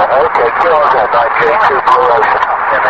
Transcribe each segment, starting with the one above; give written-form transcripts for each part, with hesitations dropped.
Okay, go on then, 9J2 Blue Ocean.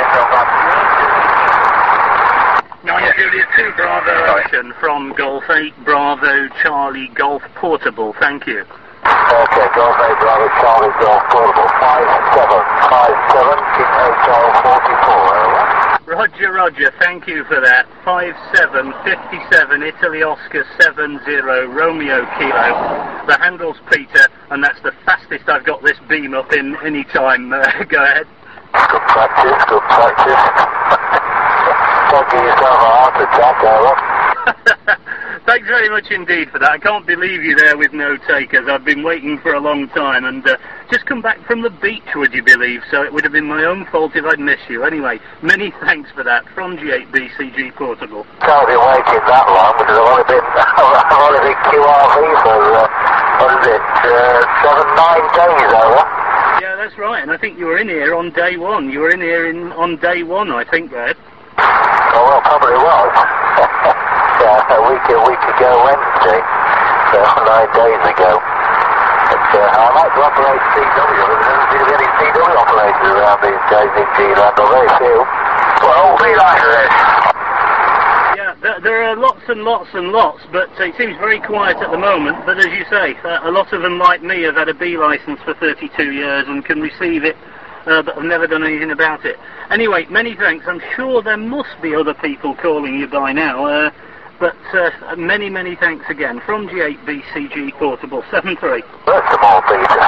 Yeah, 9 Juliet 2 Bravo Ocean from Golf 8 Bravo Charlie Golf Portable, thank you. Okay, Golf 8 Bravo Charlie Golf Portable, 5757, King Hotel 44, over. Roger, thank you for that. 5757 Italy Oscar 70 Romeo Kilo. The handle's Peter, and that's the fastest I've got this beam up in any time. Go ahead. Good practice, good practice. Don't give yourself a heart attack, over. Thanks very much indeed for that. I can't believe you there with no takers. I've been waiting for a long time and just come back from the beach, would you believe? So it would have been my own fault if I'd missed you. Anyway, many thanks for that from G8BCG Portable. Can't be waiting that long because I've only been QRV for, what is it, 7-9 days, over. Yeah, that's right. And I think you were in here on day one. You were in here on day one, I think, Red. Oh, well, probably was. Yeah, a week ago Wednesday, so 9 days ago. But I like to operate CW, but there doesn't seem to be any CW operators around these days in G-Land, or very few. Well, be like this. Yeah, there are lots and lots and lots, but it seems very quiet at the moment. But as you say, a lot of them, like me, have had a B licence for 32 years and can receive it, but have never done anything about it. Anyway, many thanks. I'm sure there must be other people calling you by now. But many thanks again from G8BCG Portable 73. First of all, Peter.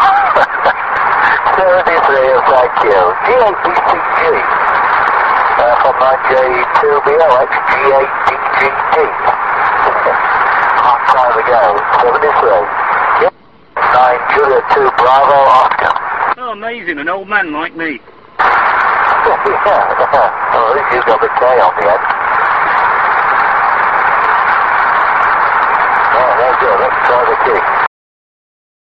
73, thank you. G8BCG from 9J2BOX G8DGD. Half time ago, 73. 9 Juliet 2 Bravo Oscar. Oh, amazing, an old man like me. Yeah. Well, at least you've got the K on the end. Good. Let's try the key.